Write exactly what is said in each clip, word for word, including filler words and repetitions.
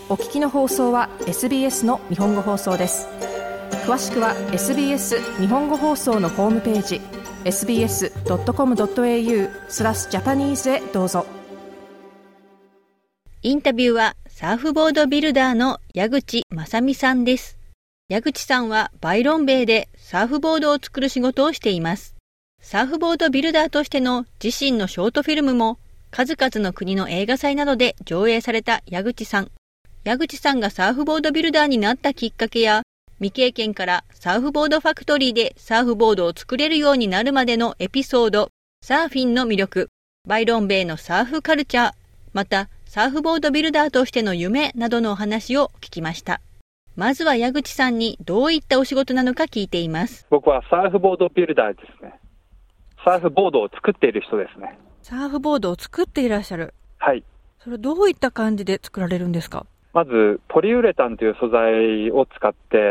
お聞きの放送は エスビーエス の日本語放送です。詳しくは エスビーエス 日本語放送のホームページ エスビーエスドットコムドットエーユー スラスジャパニーズへどうぞ。 インタビューはサーフボードビルダーの矢口正美さんです。矢口さんはバイロンベイでサーフボードを作る仕事をしています。サーフボードビルダーとしての自身のショートフィルムも数々の国の映画祭などで上映された矢口さん。矢口さんがサーフボードビルダーになったきっかけや、未経験からサーフボードファクトリーでサーフボードを作れるようになるまでのエピソード、サーフィンの魅力、バイロンベイのサーフカルチャー、またサーフボードビルダーとしての夢などのお話を聞きました。まずは矢口さんにどういったお仕事なのか聞いています。 僕はサーフボードビルダーですね。サーフボードを作っている人ですね。 サーフボードを作っていらっしゃる。 はい。 それはどういった感じで作られるんですか？ まずポリウレタンという素材を使って、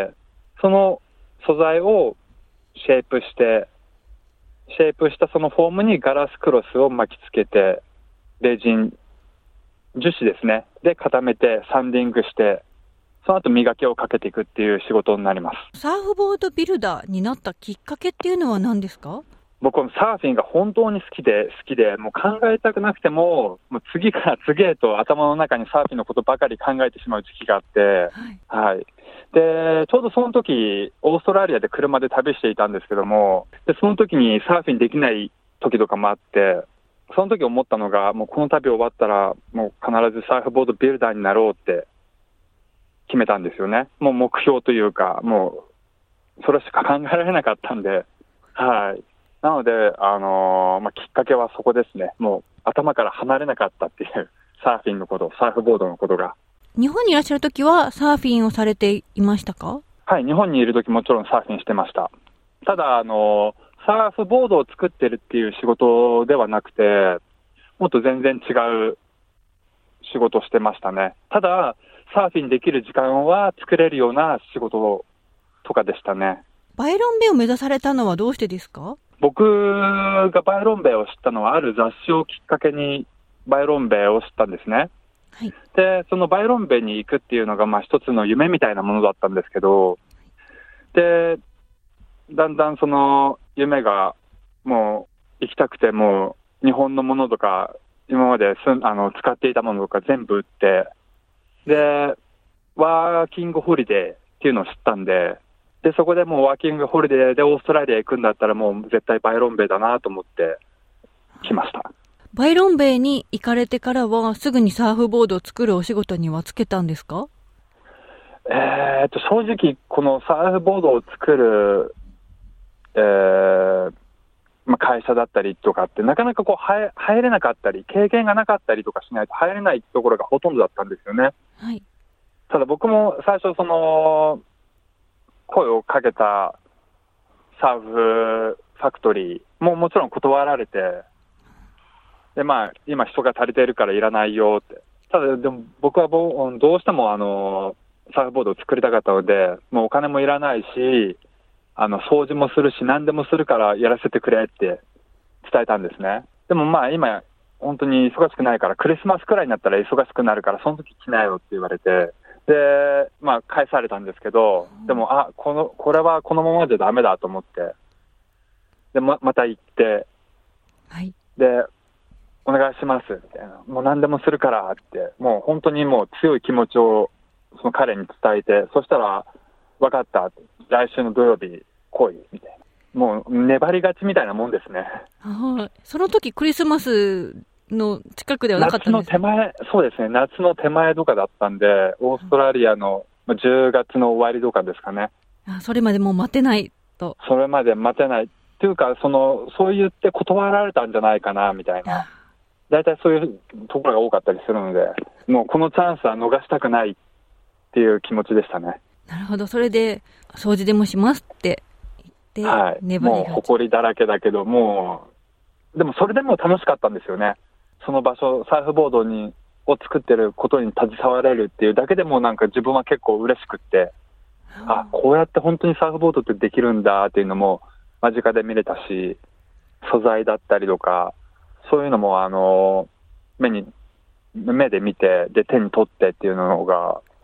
その素材をシェイプして、シェイプしたそのフォームにガラスクロスを巻きつけて、レジン、樹脂ですね。で固めてサンディングして、その後磨きをかけていくっていう仕事になります。 サーフボードビルダーになったきっかけっていうのは何ですか？ 僕はサーフィンが本当に好きで好きで、もう考えたくなくても、もう次から次へと頭の中にサーフィンのことばかり考えてしまう時期があって、はいはい、でちょうどその時オーストラリアで車で旅していたんですけども、でその時にサーフィンできない時とかもあって、その時思ったのが、もうこの旅終わったらもう必ずサーフボードビルダーになろうって決めたんですよね。もう目標というか、もうそれしか考えられなかったんで、はい。なので、あのーまあ、きっかけはそこですね。もう頭から離れなかったっていうサーフィンのこと、サーフボードのことが。 日本にいらっしゃるときはサーフィンをされていましたか？ はい、日本にいるときもちろんサーフィンしてました。ただ、あのー、サーフボードを作ってるっていう仕事ではなくて、もっと全然違う仕事をしてましたね。ただ、サーフィンできる時間は作れるような仕事とかでしたね。 バイロンベイを目指されたのはどうしてですか？ 僕がバイロンベイを知ったのは、ある雑誌をきっかけにバイロンベイを知ったんですね。はい、で、そのバイロンベイに行くっていうのが、まあ一つの夢みたいなものだったんですけど、で、だんだんその夢がもう行きたくて、もう日本のものとか、今まですんあの使っていたものとか全部売って、で、ワーキングホリデーっていうのを知ったんで、で、そこでもうワーキングホリデーでオーストラリア行くんだったらもう絶対バイロンベイだなと思って来ました。 バイロンベイに行かれてからはすぐにサーフボードを作るお仕事にはつけたんですか？ えーっと、正直このサーフボードを作る、えーまあ、会社だったりとかってなかなかこう入入れなかったり、経験がなかったりとかしないと入れないところがほとんどだったんですよね。はい。ただ僕も最初その、声をかけたサーフファクトリーももちろん断られて、でまあ今人が足りているからいらないよって。ただでも僕はどうしてもあのサーフボードを作りたかったので、もうお金もいらないし、あの掃除もするし何でもするからやらせてくれって伝えたんですね。でもまあ今本当に忙しくないから、クリスマスくらいになったら忙しくなるからその時来なよって言われて、で、まあ、返されたんですけど、でも、あ、この、これはこのままじゃダメだと思って、で、ま、また行って、はい。で、お願いします、みたいな。もう何でもするからって、もう本当にもう強い気持ちを、その彼に伝えて、そしたら、分かった、来週の土曜日来い、みたいな。もう、粘り勝ちみたいなもんですね。 はい。その時クリスマスの近くではなかったんですか？ 夏の手前、そうですね、夏の手前とかだったんで、オーストラリアのじゅうがつの終わりとかですかね。 あ、それまでもう待てないと。 それまで待てないっていうか、そのそう言って断られたんじゃないかなみたいな、だいたいそういうところが多かったりするので、もうこのチャンスは逃したくないっていう気持ちでしたね。 なるほど。それで掃除でもしますって言って、 はい、 粘りがもう埃だらけだけど、もうでもそれでも楽しかったんですよね。その場所、サーフボードにを作ってることに携われるっていうだけでもなんか自分は結構嬉しくって、あ、こうやって本当にサーフボードってできるんだっていうのも間近で見れたし、素材だったりとかそういうのもあの目に目で見て、で手に取ってっていうのが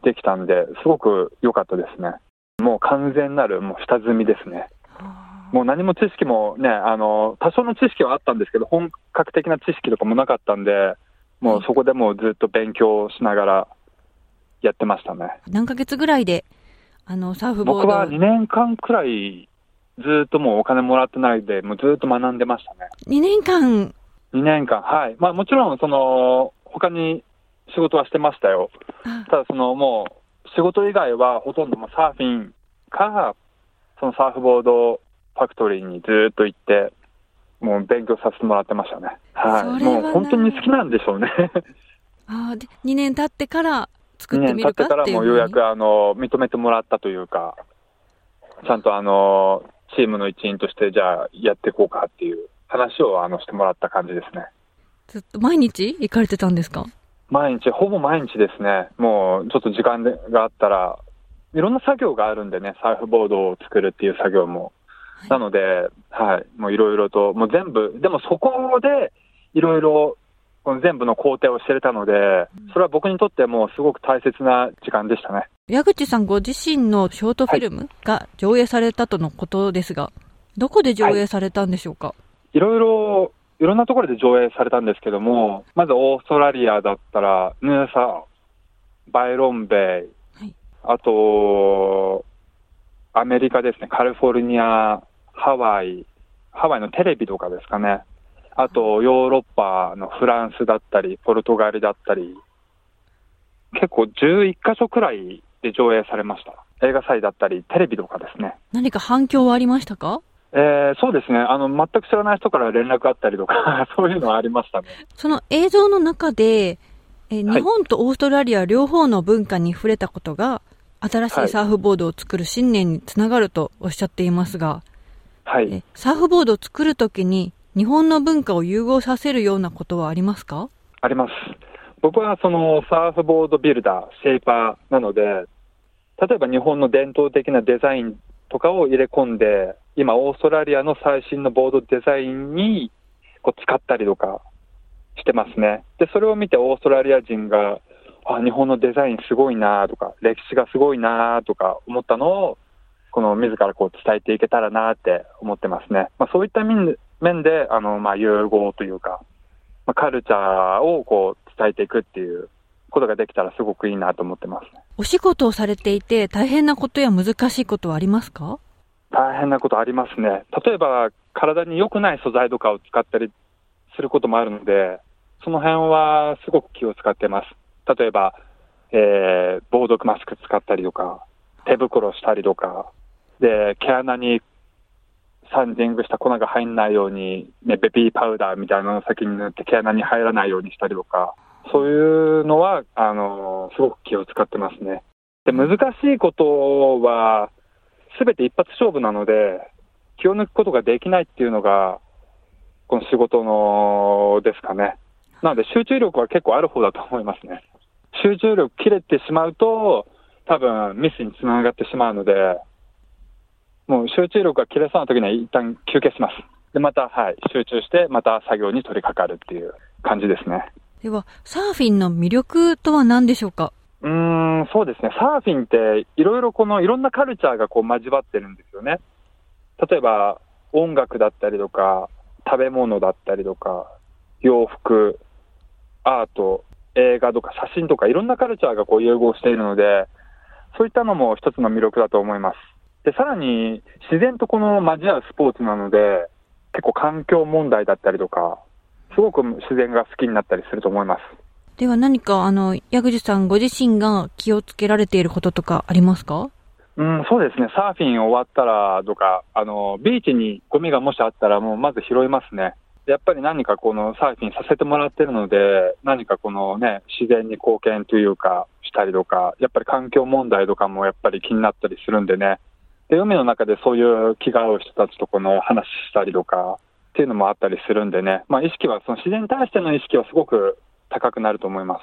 できたんで、すごく良かったですね。もう完全なるもう下積みですね。もう何も知識もね、あの多少の知識はあったんですけど、本格的な知識とかもなかったんで、もうそこでもうずっと勉強しながらやってましたね。 何ヶ月ぐらいであのサーフボード？ 僕はにねんかんくらいずっともうお金もらってないで、もうずっと学んでましたね。 にねんかん？ にねんかん、はい。まあもちろんその他に仕事はしてましたよ。ただそのもう仕事以外はほとんどもうサーフィンか、そのサーフボードファクトリーにずっと行って、もう勉強させてもらってましたね。はい。もう本当に好きなんでしょうね。 あでにねん経ってから作ってみるかっていう。にねん経ってからもうようやくあの認めてもらったというか、ちゃんとあのチームの一員としてじゃあやっていこうかっていう話をあのしてもらった感じですね。 ずっと毎日行かれてたんですか？毎日、ほぼ毎日ですね。もうちょっと時間があったら、いろんな作業があるんでね、サーフボードを作るっていう作業も。はい、なので、はい、もういろいろと、もう全部、でもそこでいろいろ全部の工程を知れたので、それは僕にとってもすごく大切な時間でしたね。 矢口さんご自身のショートフィルムが上映されたとのことですが、はい、どこで上映されたんでしょうか？はい、 いろいろ、いろんなところで上映されたんですけども、まずオーストラリアだったら、ヌーサ、バイロンベイ、はい、あと、アメリカですね、カリフォルニア、ハワイ、ハワイのテレビとかですかね。あと、ヨーロッパのフランスだったり、ポルトガルだったり、結構じゅういっかしょくらいで上映されました。映画祭だったり、テレビとかですね。 何か反響はありましたか？ えー、そうですね。あの、全く知らない人から連絡あったりとか、そういうのはありましたね。 その映像の中で、えー、日本とオーストラリア両方の文化に触れたことが、新しいサーフボードを作る信念につながるとおっしゃっていますが、はい、えサーフボードを作るときに日本の文化を融合させるようなことはありますか？ あります。僕はそのサーフボードビルダー、シェイパーなので、例えば日本の伝統的なデザインとかを入れ込んで、今オーストラリアの最新のボードデザインにこう使ったりとかしてますね。で、それを見てオーストラリア人が、あ、日本のデザインすごいなとか、歴史がすごいなとか思ったのを、この自らこう伝えていけたらなって思ってますね。まあ、そういった面で、あの、まあ、融合というか、まあ、カルチャーをこう伝えていくっていうことができたらすごくいいなと思ってます。 お仕事をされていて大変なことや難しいことはありますか？ 大変なことありますね。例えば体に良くない素材とかを使ったりすることもあるので、その辺はすごく気を使ってます。例えば、えー、防毒マスク使ったりとか、手袋したりとか、で、毛穴にサンディングした粉が入んないように、ね、ベビーパウダーみたいなのを先に塗って毛穴に入らないようにしたりとか、そういうのは、あの、すごく気を使ってますね。で、難しいことは、すべて一発勝負なので、気を抜くことができないっていうのが、この仕事のですかね。なので集中力は結構ある方だと思いますね。集中力切れてしまうと、多分ミスにつながってしまうので、もう集中力が切れそうな時には一旦休憩します。で、また、はい、集中して、また作業に取り掛かるっていう感じですね。 では、サーフィンの魅力とは何でしょうか？ うーん、そうですね。サーフィンっていろいろこのいろんなカルチャーがこう交わってるんですよね。例えば音楽だったりとか、食べ物だったりとか、洋服、アート、映画とか写真とかいろんなカルチャーがこう融合しているので、そういったのも一つの魅力だと思います。で、さらに自然とこの交わるスポーツなので、結構環境問題だったりとか、すごく自然が好きになったりすると思います。 では何かあの矢口さんご自身が気をつけられていることとかありますか？ うん、そうですね。サーフィン終わったらとか、あのビーチにゴミがもしあったらもうまず拾いますね。やっぱり何かこのサーフィンさせてもらってるので、何かこのね、自然に貢献というかしたりとか、やっぱり環境問題とかもやっぱり気になったりするんでね。で、海の中でそういう気が合う人たちとこの話したりとかっていうのもあったりするんでね。まあ意識は、その自然に対しての意識はすごく高くなると思います。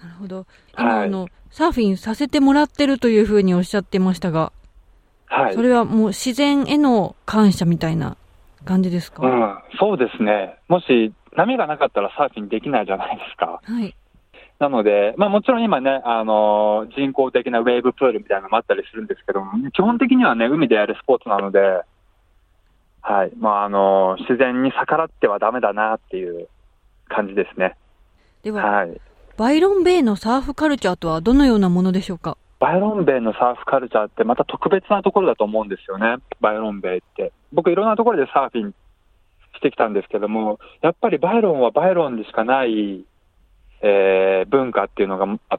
なるほど。今、はい、あのサーフィンさせてもらってるというふうにおっしゃってましたが、はい、それはもう自然への感謝みたいな感じですか？ うん、そうですね。もし波がなかったらサーフィンできないじゃないですか。 はい。 なので、まあ、もちろん今ね、あのー、人工的なウェーブプールみたいなのもあったりするんですけども、基本的にはね、海でやるスポーツなので、はい、まあ、あのー、自然に逆らってはダメだなっていう感じですね。 では、 はい、 バイロンベイのサーフカルチャーとはどのようなものでしょうか？ バイロンベイのサーフカルチャーってまた特別なところだと思うんですよね、バイロンベイって。僕いろんなところでサーフィンしてきたんですけども、やっぱりバイロンはバイロンでしかないえー、文化っていうのがあって、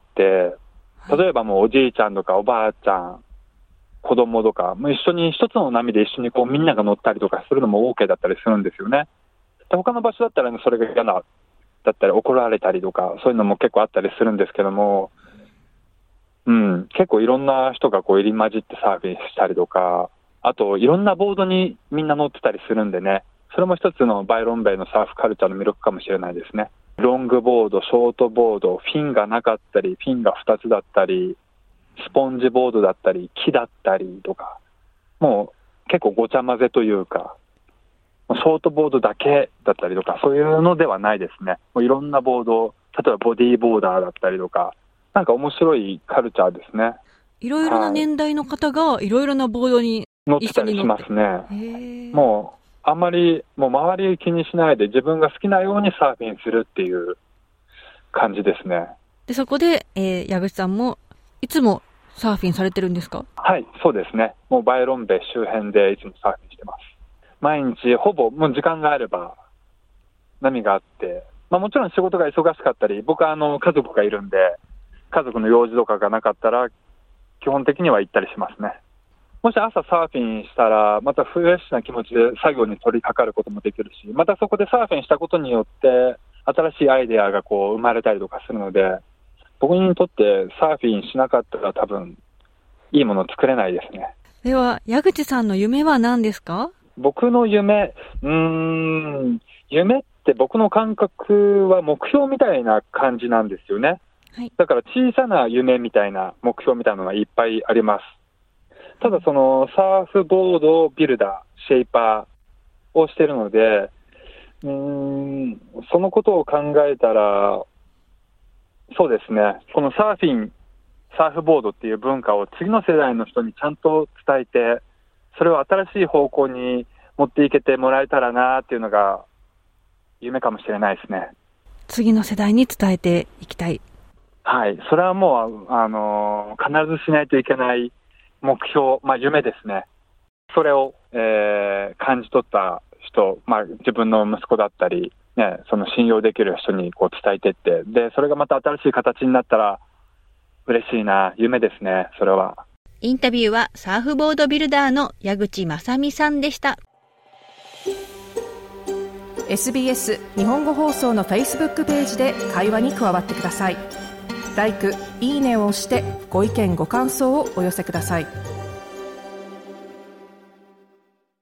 例えばもうおじいちゃんとかおばあちゃん、子供とか、もう一緒に一つの波で一緒にこうみんなが乗ったりとかするのも OK だったりするんですよね。で他の場所だったら、ね、それが嫌な、だったり怒られたりとか、そういうのも結構あったりするんですけども、うん、結構いろんな人がこう入り混じってサーフィンしたりとか、あといろんなボードにみんな乗ってたりするんでね、それも一つのバイロンベイのサーフカルチャーの魅力かもしれないですね。ロングボード、ショートボード、フィンがなかったり、フィンがふたつだったり、スポンジボードだったり、木だったりとか、もう結構ごちゃ混ぜというか、ショートボードだけだったりとか、そういうのではないですね。もういろんなボード、例えばボディーボーダーだったりとか、なんか面白いカルチャーですね。 いろいろな年代の方がいろいろなボードに乗ってたりしますね。もうあんまりもう周り気にしないで自分が好きなようにサーフィンするっていう感じですね。 でそこで、えー、矢口さんもいつもサーフィンされてるんですか？ はい、そうですね。もうバイロンベイ周辺でいつもサーフィンしてます。毎日ほぼもう時間があれば波があって、まあ、もちろん仕事が忙しかったり、僕はあの家族がいるんで、家族の用事とかがなかったら基本的には行ったりしますね。もし朝サーフィンしたら、またフレッシュな気持ちで作業に取り掛かることもできるし、またそこでサーフィンしたことによって、新しいアイデアがこう生まれたりとかするので、僕にとってサーフィンしなかったら多分、いいもの作れないですね。 では、矢口さんの夢は何ですか？ 僕の夢、うーん、夢って僕の感覚は目標みたいな感じなんですよね。 はい、 だから小さな夢みたいな目標みたいなのがいっぱいあります。ただそのサーフボードビルダー、シェイパーをしているので、うーん、そのことを考えたら、そうですね、このサーフィン、サーフボードっていう文化を次の世代の人にちゃんと伝えて、それを新しい方向に持っていけてもらえたらなっていうのが夢かもしれないですね。 次の世代に伝えていきたい。 はい、それはもう、あのー、必ずしないといけない目標、まあ、夢ですね。それを、えー、感じ取った人、まあ、自分の息子だったり、ね、その信用できる人にこう伝えていって、で、それがまた新しい形になったら嬉しいな、夢ですね、それは。 インタビューはサーフボードビルダーの矢口正美さんでした。 エスビーエス 日本語放送の Facebook ページで会話に加わってください。ライク、いいねを押してご意見ご感想をお寄せください。